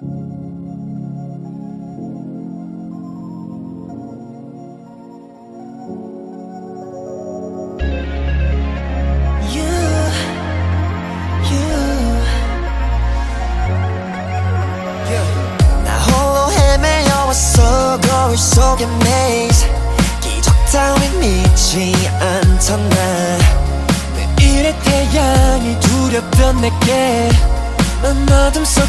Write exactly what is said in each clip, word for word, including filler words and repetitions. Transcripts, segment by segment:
거울 속의 maze 기적 따윈 믿지 않던 나 내일의 태양이 두렵던 내게 난 어둠 속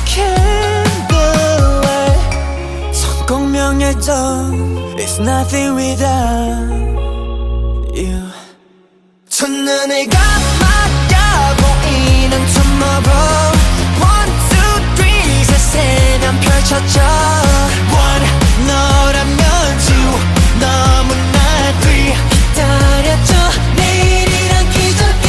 candlelight 성공명예도 It's nothing without you 첫눈을 감아가 보이는 tomorrow One, two, three 셋 세면 펼쳐져 One 너라면 two 너무나 three 기다려줘 내일이란 기적이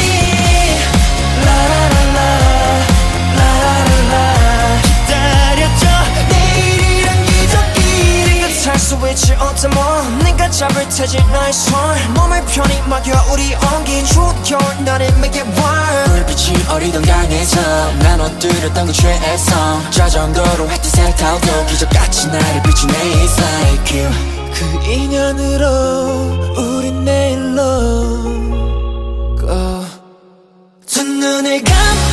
라라라라 라라라라 기다려줘 내일이란 기적이 네가 찰 수 있지 어쩌면 내가 잡을 테지 너의 손 몸을 편히 맡겨 우리 온기 추운 겨울 너림에게 warm 불빛이 어리던 강에서 난 엎드렸던 그 최애성 자전거로 햇빛 색타오도 기적같이 나를 비추네 It's like you 그 인연으로 우린 내일로 go 두 눈을 감아